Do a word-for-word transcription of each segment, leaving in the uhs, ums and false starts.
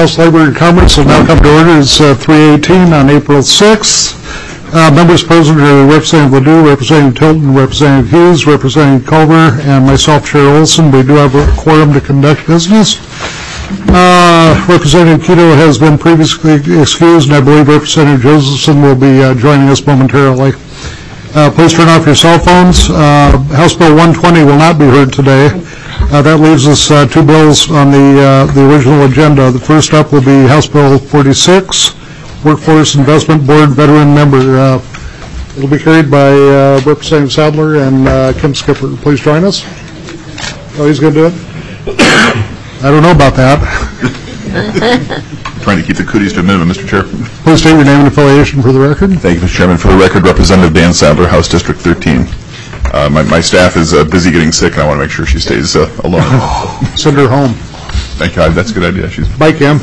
House Labor and Commerce will now come to order. It's uh, three eighteen on April sixth. Uh, members present are Representative Ledoux, Representative Tilton, Representative Hughes, Representative Culver, and myself, Chair Olson. We do have a quorum to conduct business. Uh, Representative Quito has been previously excused, and I believe Representative Josephson will be uh, joining us momentarily. Uh, please turn off your cell phones. Uh, House Bill one twenty will not be heard today. Uh, that leaves us uh, two bills on the uh, the original agenda. The first up will be House Bill forty-six, Workforce Investment Board Veteran Member. Uh, it'll be carried by uh, Representative Sadler and uh, Kim Skipper. Please join us. Oh, he's going to do it? I don't know about that. Trying to keep the cooties to a minimum, Mister Chair. Please state your name and affiliation for the record. Thank you, Mister Chairman. For the record, Representative Dan Sadler, House District thirteen. Uh, my, my staff is uh, busy getting sick, and I want to make sure she stays uh, alone. Send her home. Thank you. That's a good idea. She's Bye, Kim.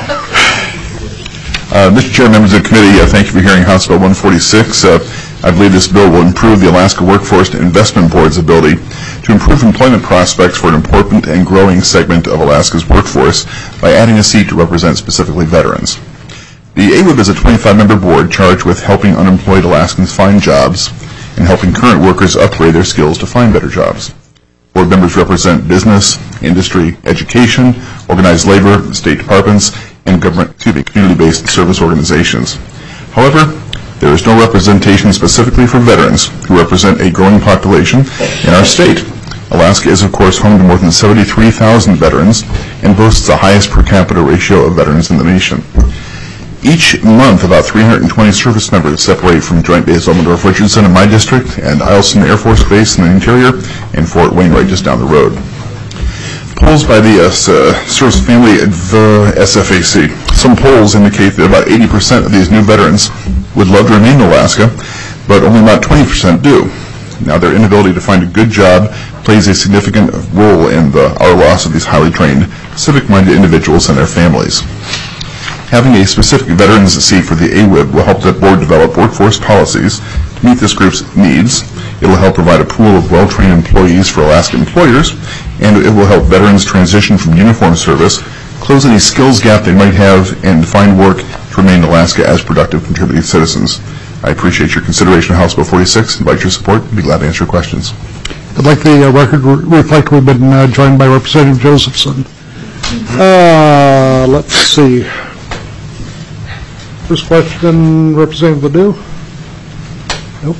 Uh, Mister Chair, members of the committee, uh, thank you for hearing House Bill one forty-six. Uh, I believe this bill will improve the Alaska Workforce Investment Board's ability to improve employment prospects for an important and growing segment of Alaska's workforce by adding a seat to represent specifically veterans. The A W I B is a twenty-five member board charged with helping unemployed Alaskans find jobs and helping current workers upgrade their skills to find better jobs. Board members represent business, industry, education, organized labor, state departments, and government, excuse me, community-based service organizations. However, there is no representation specifically for veterans who represent a growing population in our state. Alaska is, of course, home to more than seventy-three thousand veterans and boasts the highest per capita ratio of veterans in the nation. Each month, about three hundred twenty service members separate from Joint Base Elmendorf-Richardson in my district and Eielson Air Force Base in the interior and Fort Wainwright just down the road. Polls by the uh, Service Family Adv S F A C. Some polls indicate that about eighty percent of these new veterans would love to remain in Alaska, but only about twenty percent do. Now, their inability to find a good job plays a significant role in the, our loss of these highly trained, civic-minded individuals and their families. Having a specific veterans seat for the A W I B will help the board develop workforce policies to meet this group's needs. It will help provide a pool of well-trained employees for Alaska employers, and it will help veterans transition from uniform service, close any skills gap they might have, and find work to remain in Alaska as productive, contributing citizens. I appreciate your consideration of House Bill forty-six. Invite your support. I'd be glad to answer your questions. I'd like the uh, record re reflect we've been uh, joined by Representative Josephson. Uh, let's see. First question, Representative Ledoux. Nope.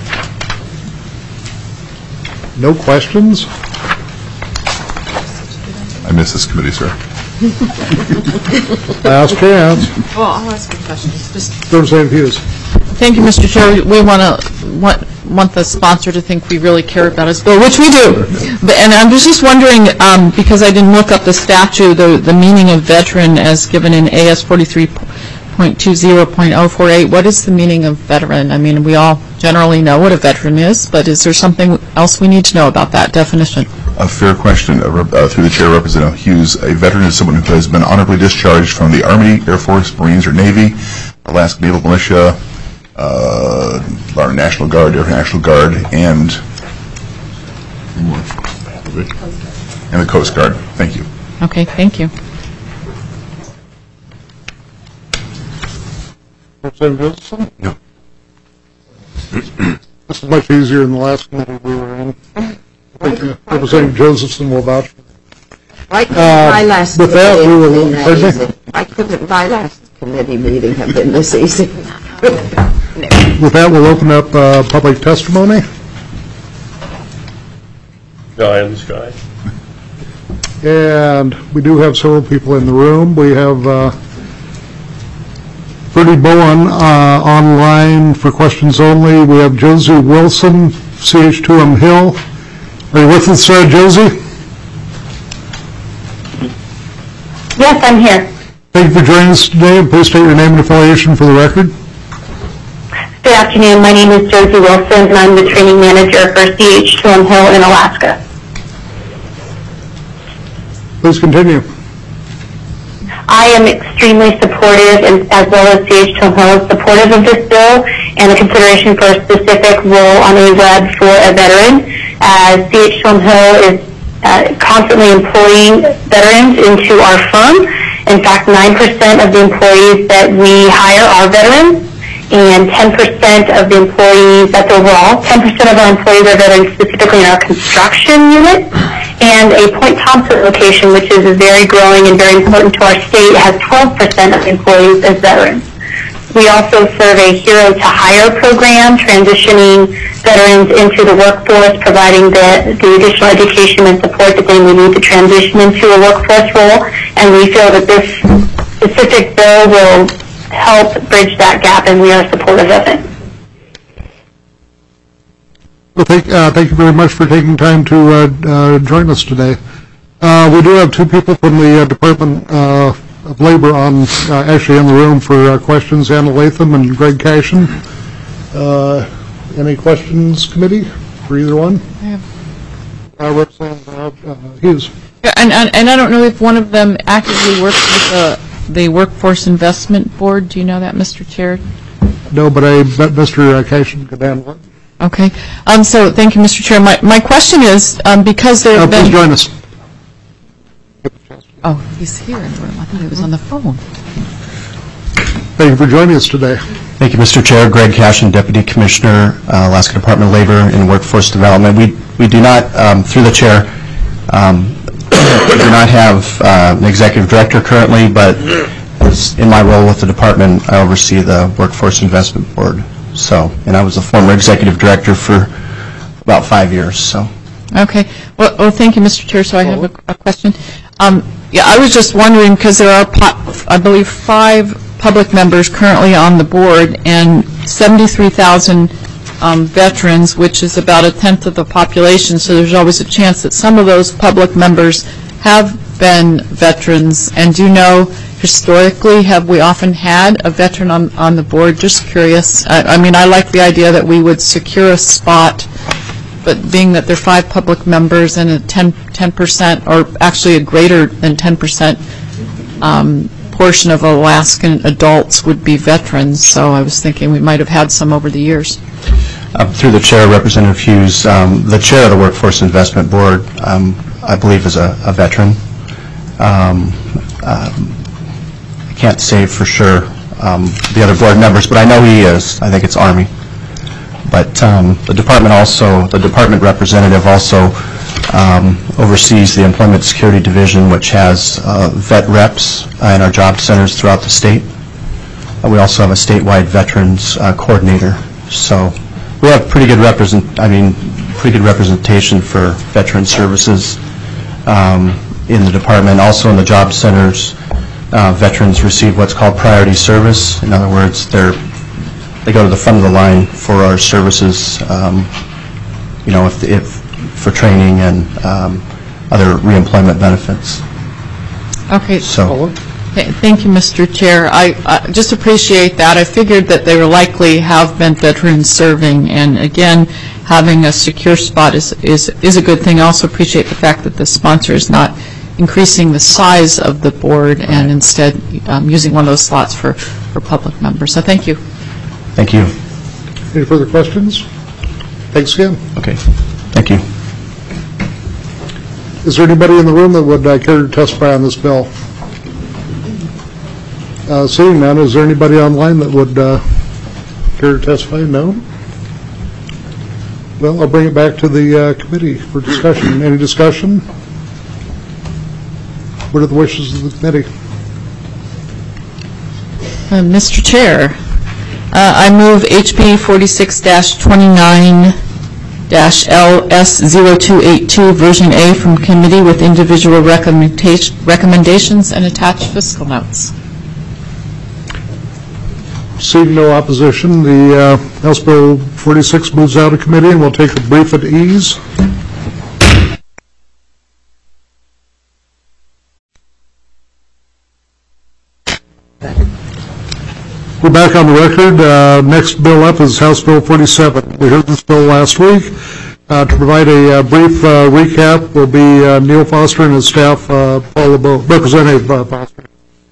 No questions? I miss this committee, sir. Last chance. Well, I'll ask a question. Just Representative Hughes. Thank you, Mister Chair. We want to want, want the sponsor to think we really care about his bill, which we do. But, and I was just wondering, um, because I didn't look up the statute, the, the meaning of veteran as given in A S forty-three point two zero point zero four eight. What is the meaning of veteran? I mean, we all generally know what a veteran is, but is there something else we need to know about that definition? A fair question. Uh, uh, through the chair, Representative Hughes, a veteran is someone who has been honorably discharged from the Army, Air Force, Marines, or Navy, Alaska Naval Militia, uh, our National Guard, Air National Guard, and and the Coast Guard. Thank you. Okay, thank you. Representative Josephson? No. This is much easier than the last committee we were in. I think uh, Representative Josephson will vouch for it. Why couldn't Uh, my last with that, committee we will- have been that pardon me? easy? Why couldn't my last committee meeting have been this easy? With that, we'll open up uh, public testimony. Guy in the sky. And we do have several people in the room. We have uh, Freddie Bowen uh, online for questions only. We have Josie Wilson, C H two M Hill. Are you with us, uh, Josie? Yes, I'm here. Thank you for joining us today, and please state your name and affiliation for the record. Good afternoon. My name is Josie Wilson, and I'm the training manager for C H two M Hill in Alaska. Please continue. I am extremely supportive, and as well as C H two M Hill is supportive of this bill and the consideration for a specific role on A W I B for a veteran, as C H two M Hill is uh, constantly employing veterans into our firm, In fact, nine percent of the employees that we hire are veterans, and ten percent of the employees, that's overall, ten percent of our employees are veterans specifically in our construction unit, and a Point Thompson location, which is very growing and very important to our state, has twelve percent of employees as veterans. We also serve a Hero to Hire program, transitioning veterans into the workforce, providing the, the additional education and support that they may need to transition into a workforce role, and we feel that this specific bill will help bridge that gap, and we are supportive of it. Well, thank, uh, thank you very much for taking time to uh, uh, join us today. Uh, we do have two people from the uh, Department uh, of Labor on, uh, actually in the room for uh, questions, Anna Latham and Greg Cashin. Uh, any questions, committee, for either one? I have. Uh, Representative uh, Hughes. Yeah, and, and, and I don't know if one of them actively works with the, the Workforce Investment Board. Do you know that, Mister Chair? No, but I bet Mister Cashin could handle it. Okay. Um, so thank you, Mister Chair. My, my question is, um, because there Uh, have been... please join us. Oh, he's here in the room. I thought he was on the phone. Thank you for joining us today. Thank you, Mister Chair. Greg Cashin, Deputy Commissioner, uh, Alaska Department of Labor and Workforce Development. We we do not, um, through the Chair, um, we do not have uh, an Executive Director currently, but as in my role with the Department, I oversee the Workforce Investment Board. So, and I was a former Executive Director for about five years. So. Okay. Well, well thank you, Mister Chair. So I have a, a question. Um, yeah, I was just wondering, because there are, po- I believe, five public members currently on the board and seventy-three thousand um, veterans, which is about a tenth of the population, so there's always a chance that some of those public members have been veterans. And do you know, historically, have we often had a veteran on, on the board? Just curious. I, I mean, I like the idea that we would secure a spot, but being that there are five public members and a ten percent, or actually a greater than ten percent um, portion of Alaskan adults would be veterans, so I was thinking we might have had some over the years. Uh, through the Chair, Representative Hughes, um, the Chair of the Workforce Investment Board, um, I believe, is a, a veteran. Um, um, I can't say for sure um, the other board members, but I know he is. I think it's Army. But um, the department also, the department representative also um, oversees the Employment Security Division, which has uh, vet reps uh, in our job centers throughout the state. Uh, we also have a statewide veterans uh, coordinator. So we have pretty good represent, I mean, pretty good representation for veteran services um, in the department. Also in the job centers, uh, veterans receive what's called priority service. In other words, they're They go to the front of the line for our services, um, you know, if, if for training and um, other reemployment benefits. Okay. So, Th- Thank you, Mister Chair. I, I just appreciate that. I figured that they were likely have been veterans serving, and again, having a secure spot is, is, is a good thing. I also appreciate the fact that the sponsor is not increasing the size of the board and instead um, using one of those slots for, for public members. So thank you. thank you. Any further questions? Thanks again. Okay, thank you. Is there anybody in the room that would uh, care to testify on this bill? Uh, seeing none, is there anybody online that would uh, care to testify? No? Well, I'll bring it back to the uh, committee for discussion. Any discussion? What are the wishes of the committee? Uh, Mister Chair, uh, I move H B forty-six twenty-nine L S zero two eight two, version A, from committee with individual recommendation, recommendations and attached fiscal notes. Seeing no opposition, the uh, House Bill forty-six moves out of committee, and we'll take a brief at ease. We're back on the record. Uh, next bill up is House Bill forty-seven. We heard this bill last week. Uh, to provide a uh, brief uh, recap will be uh, Neil Foster and his staff, uh, Paul LeBeau, Representative uh, Foster.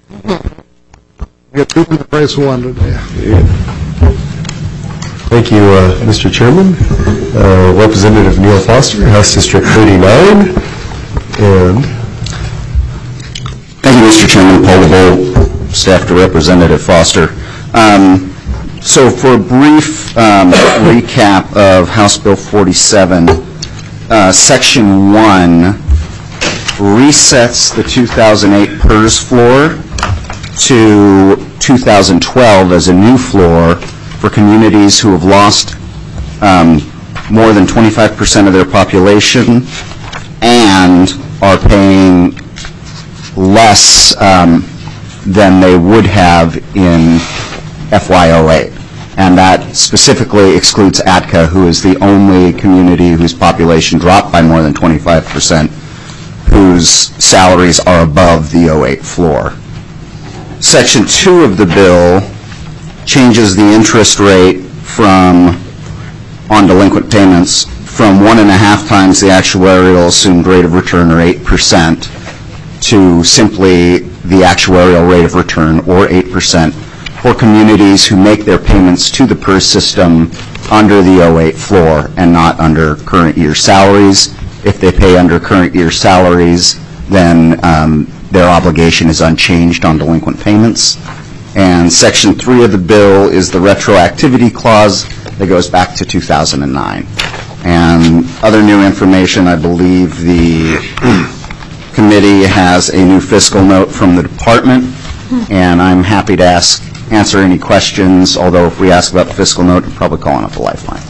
We get two for the price of one today. Thank you, uh, Mister Chairman. Uh, Representative Neil Foster, House District thirty-nine. And thank you, Mister Chairman, Paul LeBeau, staff to Representative Foster. Um, so for a brief um, recap of House Bill forty-seven, uh, Section one resets the two thousand eight PERS floor to two thousand twelve as a new floor for communities who have lost um, more than twenty-five percent of their population and are paying less um, than they would have in F Y oh eight. And that specifically excludes A T C A, who is the only community whose population dropped by more than twenty-five percent, whose salaries are above the oh eight floor. Section two of the bill changes the interest rate from on delinquent payments from one and a half times the actuarial assumed rate of return, or eight percent, to simply the actuarial rate of return, or eight percent, for communities who make their payments to the PERS system under the oh eight floor and not under current year salaries. If they pay under current year salaries, then um, their obligation is unchanged on delinquent payments. And Section three of the bill is the retroactivity clause that goes back to two thousand nine. And other new information, I believe the committee has a new fiscal note from the department, and I'm happy to ask, answer any questions, although if we ask about the fiscal note, I'm probably calling up the Lifeline.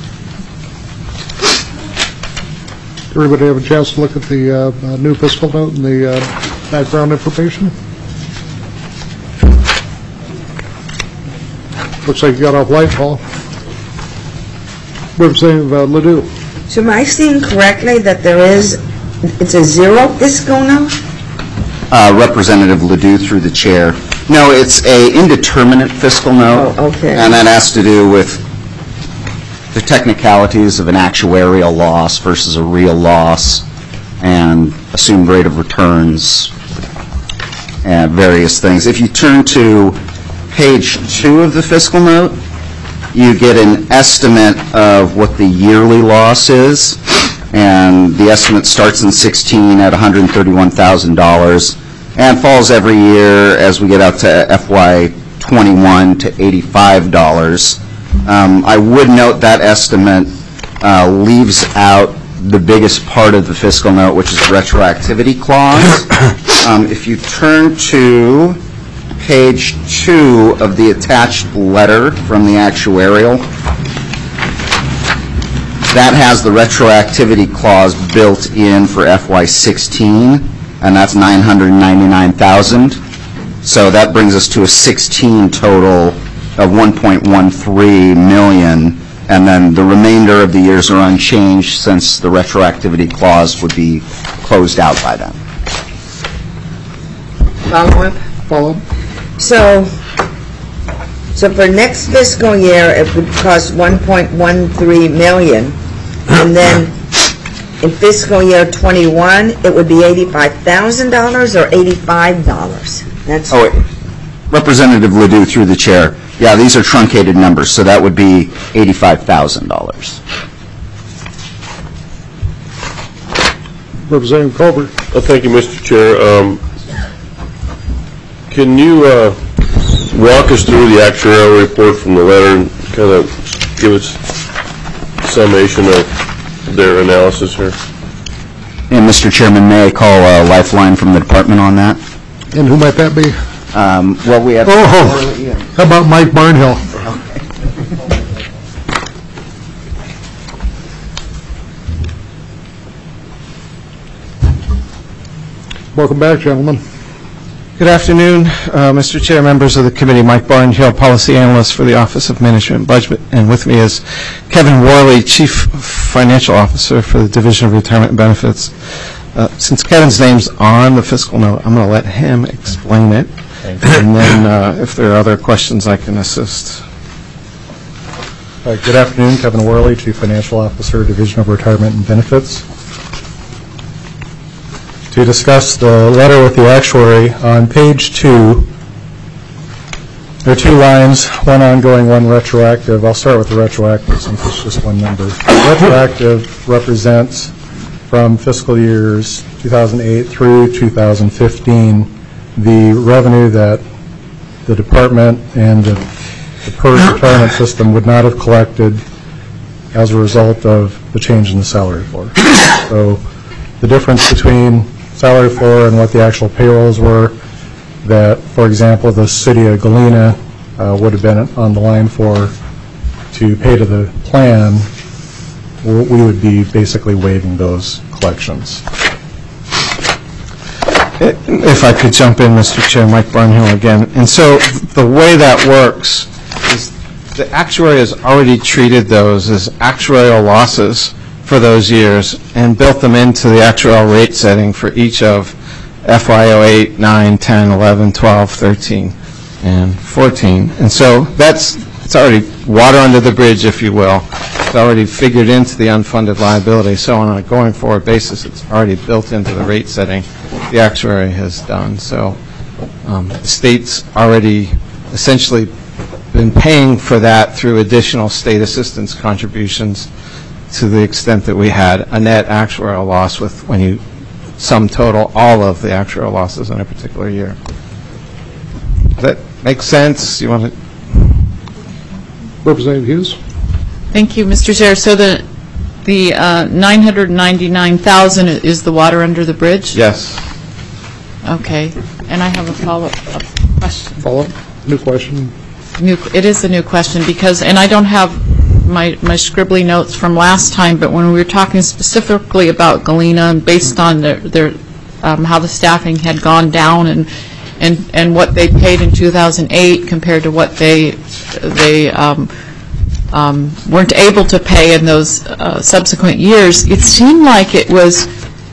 Everybody have a chance to look at the uh, uh, new fiscal note and the uh, background information? Looks like you got off light, Paul. Representative uh, Ledoux. So am I seeing correctly that there is, it's a zero fiscal note? Uh, Representative Ledoux through the chair. No, it's a indeterminate fiscal note. Oh, okay. And that has to do with the technicalities of an actuarial loss versus a real loss, and assumed rate of returns, and various things. If you turn to page two of the fiscal note, you get an estimate of what the yearly loss is, and the estimate starts in sixteen at one hundred thirty-one thousand dollars and falls every year as we get out to F Y twenty-one to eighty-five dollars. Um, I would note that estimate uh, leaves out the biggest part of the fiscal note, which is the retroactivity clause. Um, if you turn to page two of the attached letter from the actuarial, that has the retroactivity clause built in for F Y sixteen, and that's nine hundred ninety-nine thousand dollars. So that brings us to a sixteen total of one point one three million, and then the remainder of the years are unchanged since the retroactivity clause would be closed out by then. Follow up? Follow up. So, so for next fiscal year, it would cost one point one three million, and then in fiscal year twenty-one, it would be eighty-five thousand dollars or eighty-five dollars? That's Oh, wait. Representative Ledoux through the chair. Yeah, these are truncated numbers, so that would be eighty-five thousand dollars. Representative Colbert. Well, thank you, Mister Chair. Um, Can you uh, walk us through the actuarial report from the letter and kind of give us a summation of their analysis here? And Mister Chairman, may I call a Lifeline from the department on that? And who might that be? Um, well, we have... Oh, how about Mike Barnhill? Welcome back, gentlemen. Good afternoon, uh, Mister Chair, members of the committee. Mike Barnhill, Policy Analyst for the Office of Management and Budget, and with me is Kevin Worley, Chief Financial Officer for the Division of Retirement and Benefits. Uh, since Kevin's name's on the fiscal note, I'm going to let him explain it, and then uh, if there are other questions, I can assist. Uh, good afternoon, Kevin Worley, Chief Financial Officer, Division of Retirement and Benefits. To discuss the letter with the actuary, on page two, there are two lines, one ongoing, one retroactive. I'll start with the retroactive since it's just one number. Retroactive represents from fiscal years two thousand eight through two thousand fifteen the revenue that the department and the, the PERS retirement system would not have collected as a result of the change in the salary floor. So the difference between salary floor and what the actual payrolls were, that, for example, the city of Galena uh, would have been on the line for to pay to the plan, we would be basically waiving those collections. If I could jump in, Mister Chair, Mike Barnhill again. And so the way that works is the actuary has already treated those as actuarial losses for those years and built them into the actuarial rate setting for each of F Y oh eight, nine, ten, eleven, twelve, thirteen, and fourteen. And so that's it's already water under the bridge, if you will. It's already figured into the unfunded liability. So on a going forward basis, it's already built into the rate setting the actuary has done. So um, the state's already essentially been paying for that through additional state assistance contributions to the extent that we had a net actuarial loss with when you sum total all of the actuarial losses in a particular year. Does that make sense? You want to? Representative Hughes? Thank you, Mister Chair. So the the uh, nine hundred ninety-nine thousand is the water under the bridge? Yes. Okay. And I have a follow-up question. Follow-up? New question? New, it is a new question because, and I don't have my, my scribbly notes from last time, but when we were talking specifically about Galena and based on their, their um, how the staffing had gone down and and and what they paid in two thousand eight compared to what they they um, um, weren't able to pay in those uh, subsequent years, it seemed like it was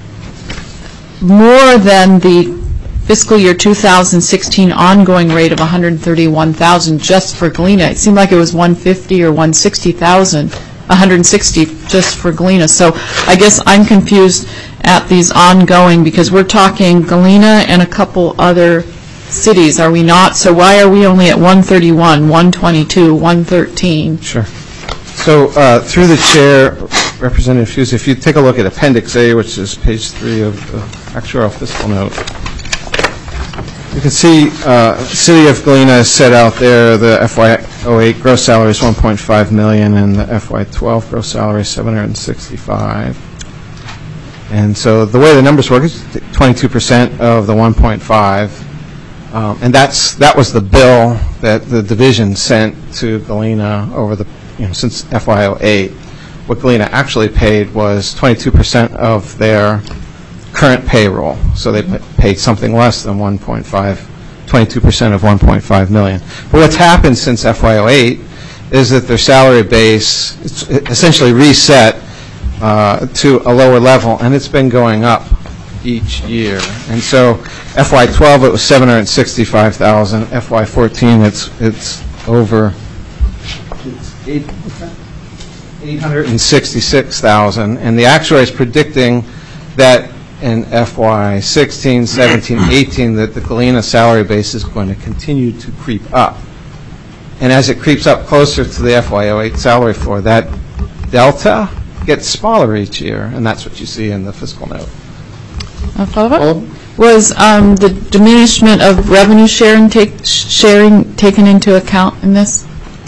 more than the fiscal year two thousand sixteen ongoing rate of one hundred thirty-one thousand just for Galena. It seemed like it was one hundred fifty or one hundred sixty thousand, one hundred sixty just for Galena. So I guess I'm confused at these ongoing because we're talking Galena and a couple other cities, are we not? So why are we only at one thirty-one, one twenty-two, one thirteen? Sure. So uh, through the chair, Representative Hughes, if you take a look at Appendix A, which is page three of the actuarial fiscal note, you can see uh, City of Galena is set out there. The F Y oh eight gross salary is one point five million dollars, and the F Y twelve gross salary is seven hundred sixty-five thousand dollars. And so the way the numbers work is twenty-two percent of the one point five, um, and that's that was the bill that the division sent to Galena over the you know since F Y oh eight. What Galena actually paid was twenty-two percent of their current payroll, so they paid something less than one point five, twenty-two percent of one point five million. But what's happened since F Y oh eight is that their salary base is essentially reset uh, to a lower level, and it's been going up each year. And so F Y twelve it was seven hundred sixty-five thousand. F Y fourteen it's it's over it's eight hundred sixty-six thousand, and the actuary is predicting that in F Y sixteen, seventeen, eighteen that the Galena salary base is going to continue to creep up. And as it creeps up closer to the F Y oh eight salary floor, that delta gets smaller each year, and that's what you see in the fiscal note. A follow-up? Was um, the diminishment of revenue sharing, take, sharing taken into account in this?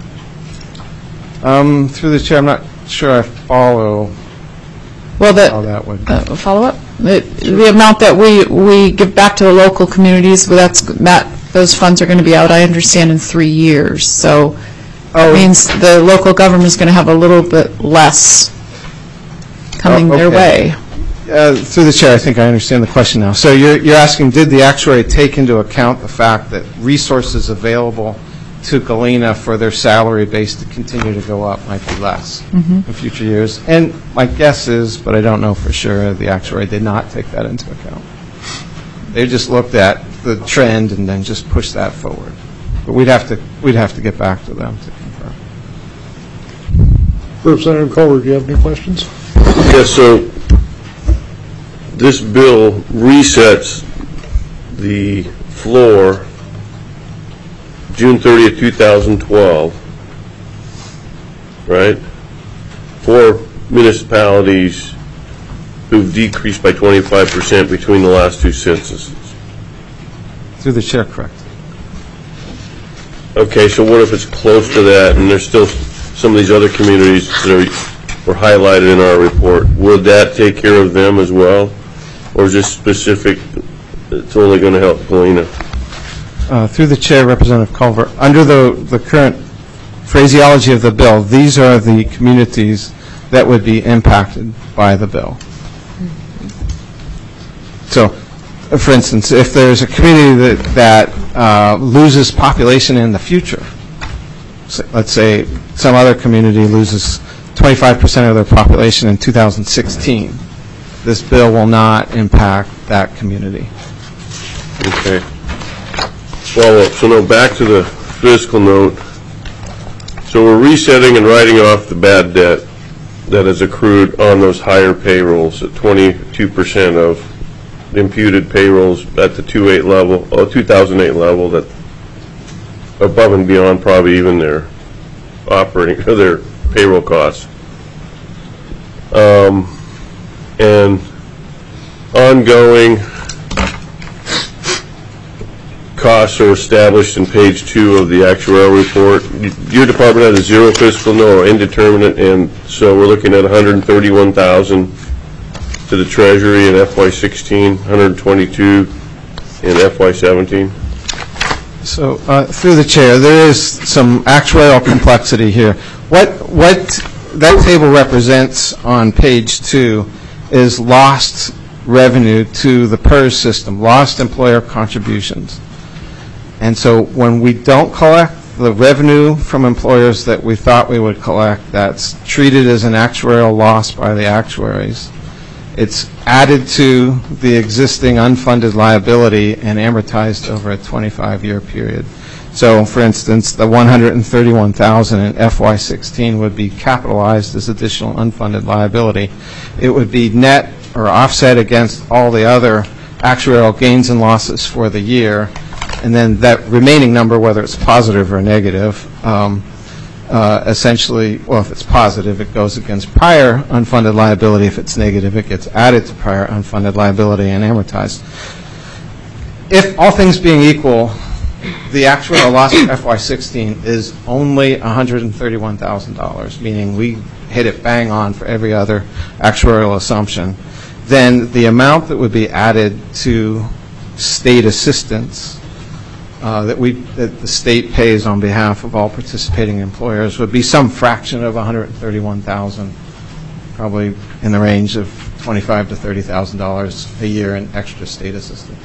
Um, through the chair, I'm not sure I follow well, the, how that would uh, follow-up? The, the amount that we, we give back to the local communities, well, that's, that, those funds are going to be out, I understand, in three years. So that means the local government is going to have a little bit less coming Oh, their okay. way. Uh, through the chair, I think I understand the question now. So you're, you're asking, did the actuary take into account the fact that resources available to Galena for their salary base to continue to go up might be less Mm-hmm. in future years? And my guess is, but I don't know for sure, the actuary did not take that into account. They just looked at the trend and then just pushed that forward. But we'd have to we'd have to get back to them to confirm. Representative Culver, do you have any questions? Yes, so this bill resets the floor June thirtieth, two thousand twelve, right? For municipalities who've decreased by twenty-five percent between the last two censuses. Through the chair, correct. Okay, so what if it's close to that, and there's still some of these other communities that are, were highlighted in our report? Would that take care of them as well? Or is this specific, it's only going to help Galena? Uh, through the chair, Representative Culver, under the, the current phraseology of the bill, these are the communities that would be impacted by the bill. So, uh, for instance, if there's a community that, that uh, loses population in the future, so let's say some other community loses twenty-five percent of their population in two thousand sixteen, this bill will not impact that community. Okay. Well, so now back to the fiscal note. So we're resetting and writing off the bad debt that is accrued on those higher payrolls at twenty-two percent of the imputed payrolls at the two eight level, oh, two thousand eight level, that above and beyond probably even their operating, or their payroll costs. Um, and ongoing costs are established in page two of the actuarial report. Your department had a zero fiscal note or indeterminate, and so we're looking at one hundred thirty-one thousand dollars to the Treasury in F Y sixteen, one hundred twenty-two in F Y seventeen. So, uh, through the chair, there is some actuarial complexity here. What what that table represents on page two is lost revenue to the P E R S system, lost employer contributions. And so when we don't collect the revenue from employers that we thought we would collect, that's treated as an actuarial loss by the actuaries. It's added to the existing unfunded liability and amortized over a twenty-five year period. So, for instance, the one hundred thirty-one thousand dollars in F Y sixteen would be capitalized as additional unfunded liability. It would be net or offset against all the other actuarial gains and losses for the year, and then that remaining number, whether it's positive or negative, um, uh, essentially, well, if it's positive, it goes against prior unfunded liability. If it's negative, it gets added to prior unfunded liability and amortized. If all things being equal, the actuarial loss for F Y sixteen is only one hundred thirty-one thousand dollars, meaning we hit it bang on for every other actuarial assumption. Then the amount that would be added to state assistance uh, that we that the state pays on behalf of all participating employers would be some fraction of one hundred thirty-one thousand dollars, probably in the range of twenty-five thousand to thirty thousand dollars a year in extra state assistance.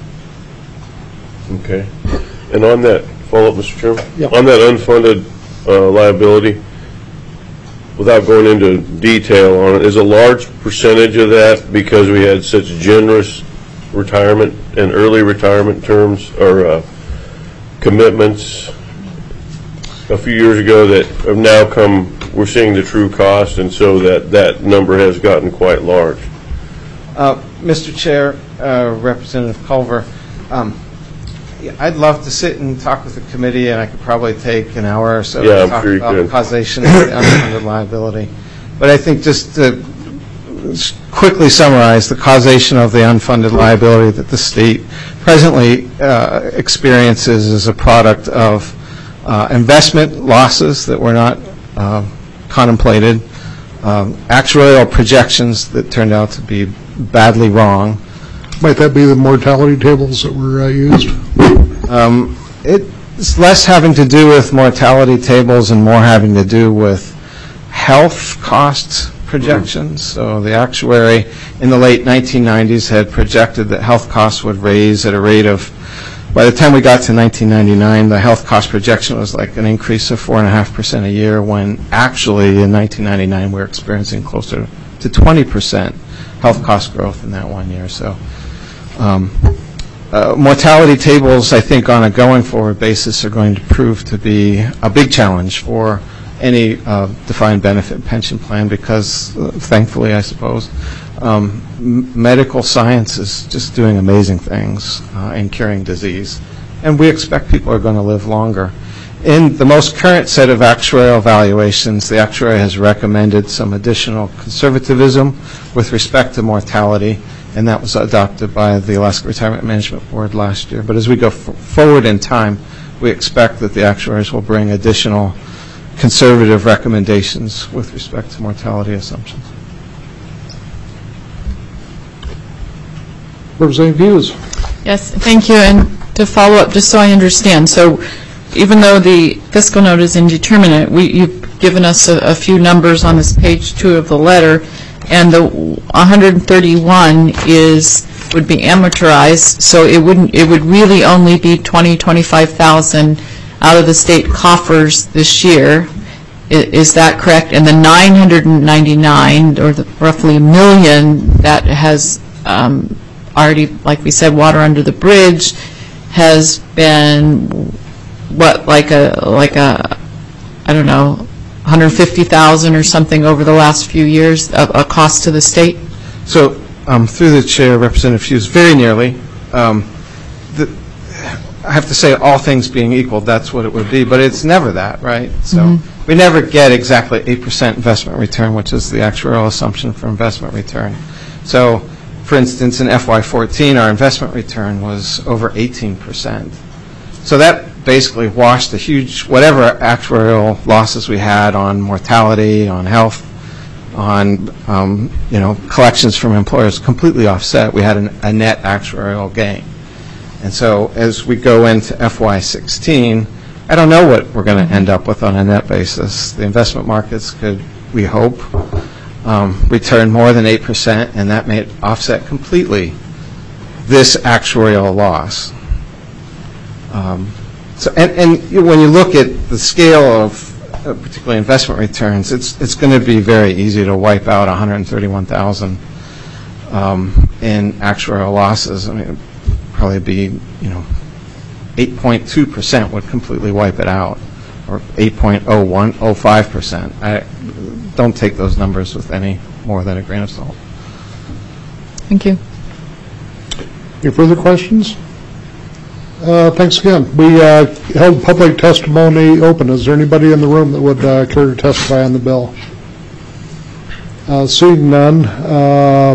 Okay. And on that, follow up, Mister Chairman? Yep. On that unfunded uh, liability, without going into detail on it, is a large percentage of that because we had such generous retirement and early retirement terms or uh, commitments a few years ago that have now come, we're seeing the true cost, and so that, that number has gotten quite large. Uh, Mister Chair, uh, Representative Culver, um, yeah, I'd love to sit and talk with the committee, and I could probably take an hour or so Yeah, to I'm talk sure you about could. causation of the unfunded liability. But I think just to s- quickly summarize, the causation of the unfunded liability that the state presently uh, experiences is a product of uh, investment losses that were not uh, contemplated, um, actuarial projections that turned out to be badly wrong. Might that be the mortality tables that were uh, used? Um, it's less having to do with mortality tables and more having to do with health cost projections. So the actuary in the late nineteen nineties had projected that health costs would raise at a rate of, by the time we got to nineteen ninety-nine, the health cost projection was like an increase of four point five percent a year, when actually in nineteen ninety-nine we were experiencing closer to twenty percent health cost growth in that one year. So um, uh, mortality tables, I think, on a going forward basis are going to prove to be a big challenge for any uh, defined benefit pension plan because, uh, thankfully, I suppose, um, m- medical science is just doing amazing things uh, in curing disease. And we expect people are going to live longer. In the most current set of actuarial valuations, the actuary has recommended some additional conservatism with respect to mortality. and that was adopted by the Alaska Retirement Management Board last year. But as we go f- forward in time, we expect that the actuaries will bring additional conservative recommendations with respect to mortality assumptions. Representative Hughes. Yes, thank you. And to follow up, just so I understand, so even though the fiscal note is indeterminate, we, you've given us a, a few numbers on this page two of the letter, and the one hundred thirty-one is would be amortized, so it wouldn't. It would really only be twenty, twenty-five thousand out of the state coffers this year. Is, is that correct? And the nine hundred ninety-nine, or the roughly a million, that has um, already, like we said, water under the bridge, has been what, like a like a I don't know, one hundred fifty thousand or something over the last few years, a, a cost to the state? So, um, through the chair, Representative Hughes, very nearly. Um, the, I have to say, all things being equal, that's what it would be, but it's never that, right? So mm-hmm. we never get exactly eight percent investment return, which is the actuarial assumption for investment return. So, for instance, in F Y fourteen, our investment return was over eighteen percent. So that basically washed the huge, whatever actuarial losses we had on mortality, on health, on, um, you know, collections from employers, completely offset. We had an, a net actuarial gain. And so as we go into F Y sixteen, I don't know what we're going to end up with on a net basis. The investment markets could, we hope, um, return more than eight percent, and that may offset completely this actuarial loss. Um, so, and, and you, when you look at the scale of uh, particularly investment returns, it's it's going to be very easy to wipe out one hundred thirty-one thousand um, in actuarial losses. I mean, it'd probably be, you know, eight point two percent would completely wipe it out, or eight point oh one, oh five percent. I don't take those numbers with any more than a grain of salt. Thank you. Any further questions? Uh, thanks again. We uh, held public testimony open. Is there anybody in the room that would uh, care to testify on the bill? Uh, seeing none. Uh,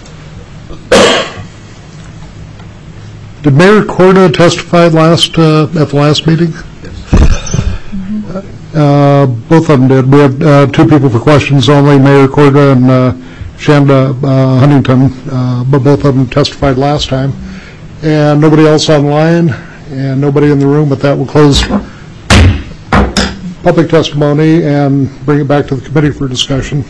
did Mayor Korda testify last uh, at the last meeting? Yes. Uh, both of them did. We have uh, two people for questions only, Mayor Korda and uh, Shanda uh, Huntington, uh, but both of them testified last time. And nobody else online, and nobody in the room, but that will close public testimony and bring it back to the committee for discussion.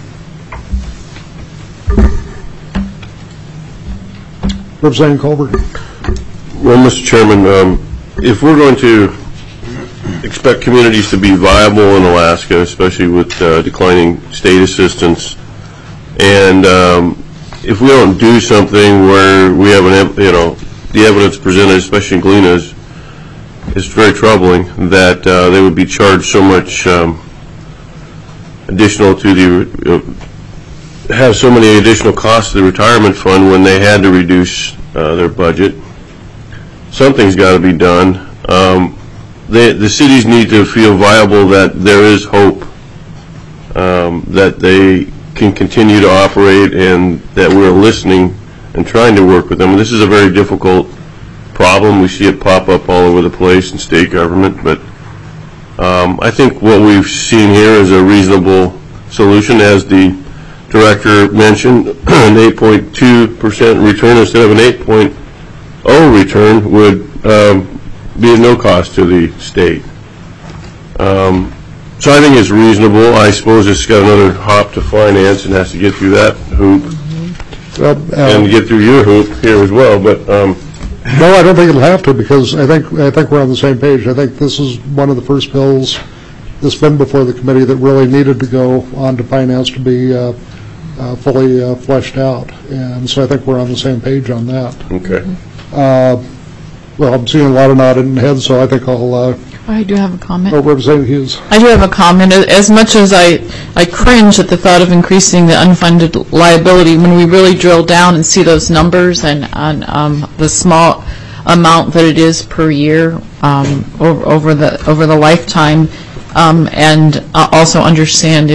Representative Culver. Well, Mister Chairman, um, if we're going to expect communities to be viable in Alaska, especially with uh, declining state assistance, and um, if we don't do something where we have an, you know, the evidence presented, especially in Galena, is, is very troubling, that uh, they would be charged so much um, additional to the, uh, have so many additional costs to the retirement fund when they had to reduce uh, their budget. Something's got to be done. Um, they, the cities need to feel viable, that there is hope, um, that they can continue to operate, and that we're listening and trying to work with them. This is a very difficult problem. We see it pop up all over the place in state government, but um, I think what we've seen here is a reasonable solution. As the director mentioned, an eight point two percent return instead of an eight point oh return would um, be at no cost to the state. Um, so I think it's reasonable. I suppose it's got another hop to finance and has to get through that hoop. Well, uh, and get through your hoop here as well, but um, no, I don't think it'll have to, because I think I think we're on the same page. I think this is one of the first bills that's been before the committee that really needed to go on to finance to be uh, uh, fully uh, fleshed out, and so I think we're on the same page on that. Okay. Uh, well, I'm seeing a lot of nodding heads, so I think I'll. Uh, I do have a comment. Oh, Representative Hughes. I do have a comment. As much as I, I cringe at the thought of increasing the unfunded liability, when we really drill down and see those numbers and on um, the small amount that it is per year um, over, over the over the lifetime, um, and uh, also understand if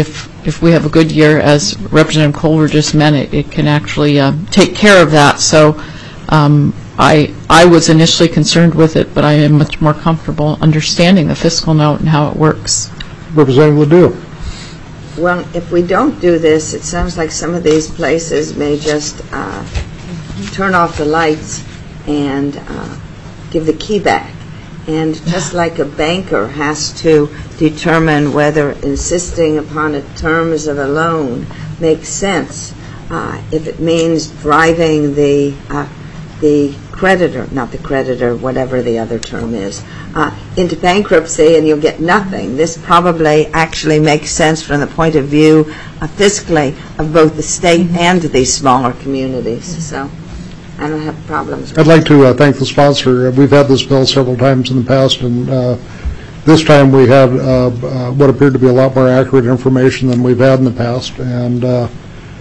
if we have a good year, as Representative Culver just meant, it, it can actually uh, take care of that. So um, I, I was initially concerned with it, but I am much more comfortable understanding the fiscal note and how it works. Representative Ledoux. Well, if we don't do this, it sounds like some of these places may just uh, turn off the lights and uh, give the key back. And just like a banker has to determine whether insisting upon the terms of a loan makes sense, uh, if it means driving the uh, the creditor, not the creditor, whatever the other term is, uh, into bankruptcy and you'll get nothing. This probably actually makes sense from the point of view uh, fiscally of both the state and these smaller communities. So I don't have problems with I'd like to uh, thank the sponsor. We've had this bill several times in the past, and uh, this time we had uh, uh, what appeared to be a lot more accurate information than we've had in the past. And uh,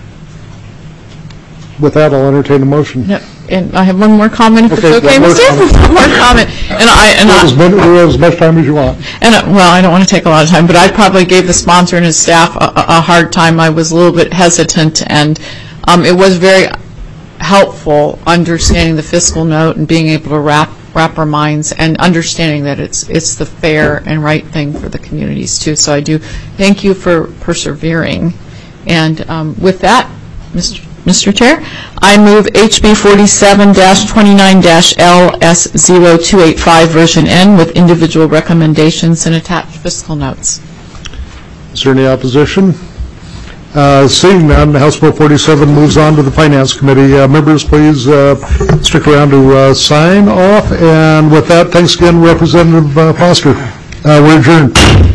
with that, I'll entertain a motion. Yep. And I have one more comment, if Okay, it's okay, one more Mister comment. One more comment. And I, and You have I, as many- you have as much time as you want. And, uh, well, I don't want to take a lot of time, but I probably gave the sponsor and his staff a, a a hard time. I was a little bit hesitant, and um, it was very helpful understanding the fiscal note and being able to wrap wrap our minds and understanding that it's it's the fair and right thing for the communities, too. So I do thank you for persevering. And um, with that, Mister Mister Chair, I move H B forty-seven twenty-nine L S zero two eight five version N with individual recommendations and attached fiscal notes. Is there any opposition? Uh, Seeing none, House Bill forty-seven moves on to the Finance Committee. Uh, Members, please uh, stick around to uh, sign off. And with that, thanks again, Representative uh, Foster. Uh, We're adjourned.